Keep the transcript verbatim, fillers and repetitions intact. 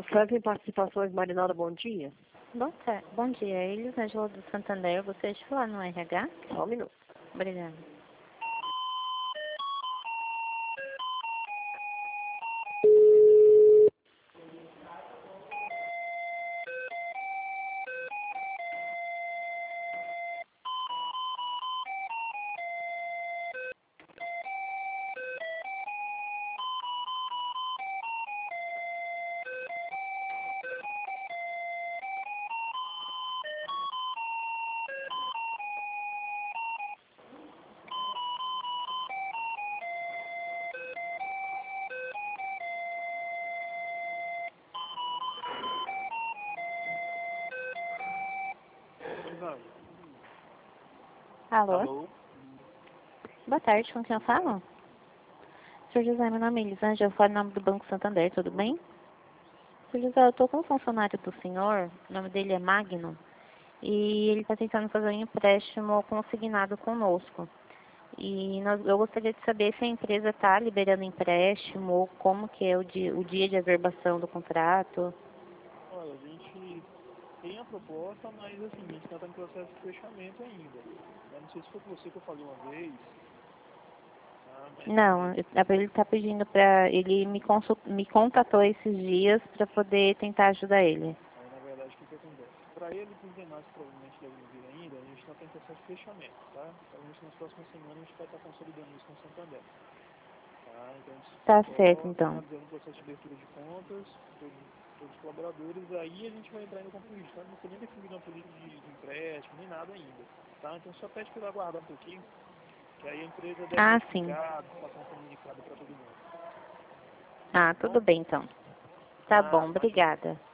Sempre em participações, Marinalda, bom dia. Bom, tá. Bom dia, Elisângela do Santander. Gostaria de falar no R H? Só um minuto. Obrigada. Alô? Alô? Boa tarde, com quem eu falo? senhor José, meu nome é Elisângela, eu falo em nome do Banco Santander, tudo bem? senhor José, eu estou com um funcionário do senhor, o nome dele é Magno, e ele está tentando fazer um empréstimo consignado conosco. E nós, eu gostaria de saber se a empresa está liberando empréstimo, ou como que é o dia, o dia de averbação do contrato. Olha, a gente tem a proposta, mas assim, a gente está em processo de fechamento ainda. Eu não sei se foi com você que eu falei uma vez. Tá? Mas, Não, assim, eu- ele está pedindo para... Ele me, consult, me contatou esses dias para poder tentar ajudar ele. aí, na verdade, o que, que acontece? Para ele e para os demais que provavelmente devem vir ainda, a gente está em processo de fechamento, tá? Provavelmente nas próximas semanas a gente vai estar consolidando isso com o Santander. Tá? Então, a gente Tá certo, só então. finalizando o processo de abertura de contas, todos, todos os colaboradores, aí a gente vai entrar ainda com a política. Tá? Não foi nem definido uma política de, de empréstimo, nem nada ainda. Tá? Então, só pede para ele aguardar um pouquinho, que aí a empresa deve Ah, sim. notificar, passar um comunicado para todo mundo. Ah, Tá tudo bom? bem, então. Tá Ah, bom, imagina. obrigada.